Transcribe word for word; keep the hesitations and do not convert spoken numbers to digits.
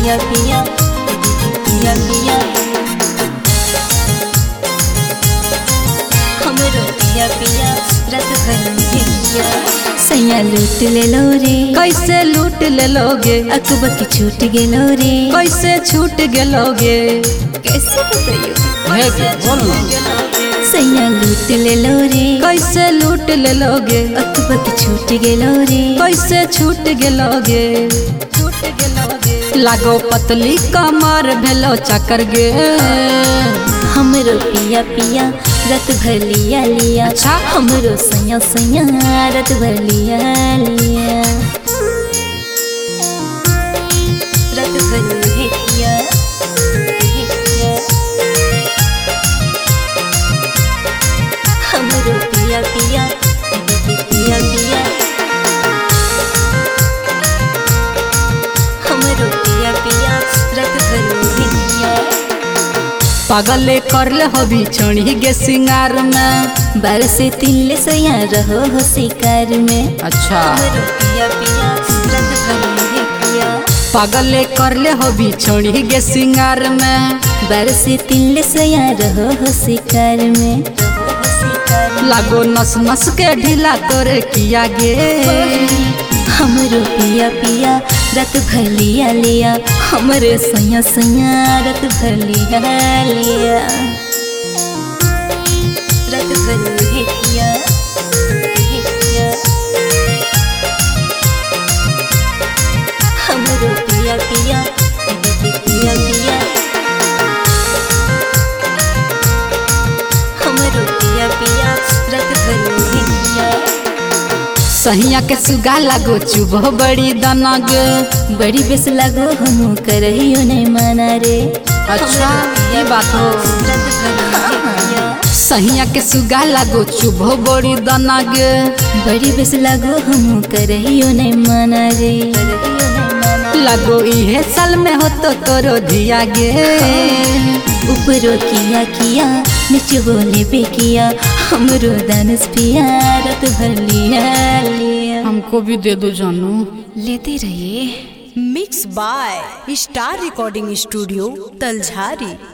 पिया पिया पिया पिया हमरो पिया पिया रात भर पिया सैया लूट ले लो रे कैसे लूट ले लोगे अकबा की छूट गेलो रे कैसे छूट गेलोगे कैसे बताइयो बोल ना सैया लूट ले लो रे कैसे लूट ले लोगे अकबा की छूट गेलो रे कैसे छूट गेलोगे छूट गेलोगे लागो पतली कमर भेलो चकर गे हमरो पिया पिया रात भर लिया लिया अच्छा हमरो सैया सैया रात भर लिया लिया रात भर लिया लिया हमरो पिया पिया पिया पिया हमरो पिया पिया रात भर लिया पागले कर ले हबी चढ़ी गे सिंगार में बार से तिल्ले सैया रहो हो शिकार में अच्छा हमरो पिया पिया रात भर लिया पागले कर ले हबी चढ़ी गे सिंगार में बार से तिल्ले सैया रहो हो शिकार में रहो हो शिकार लागो नस नस के ढीला तोरे किया गे हमरो पिया पिया रात भर लिया लिया हमरे सैया सैया रात भर लिया लिया रात भर लिया लिया हमरो पिया पिया पिया पिया हमरो पिया पिया रात भर लिया सहिया के सुगा लागो चुबह बड़ी दनग बड़ी बेस लगो हम करहियो नहीं माना रे अच्छा ये बात हो सहिया के सुगा लागो चुबह बड़ी दनग बड़ी बेस लगो हम करहियो नहीं माना रे लागो इहे साल में हो तो तोरो धिया गे ऊपरो किया किया नीचे बोले पे किया हमरो दानस पिया रात भर लिया लिया हमको भी दे दो जानू लेते रहिए mix by star recording studio तलझारी।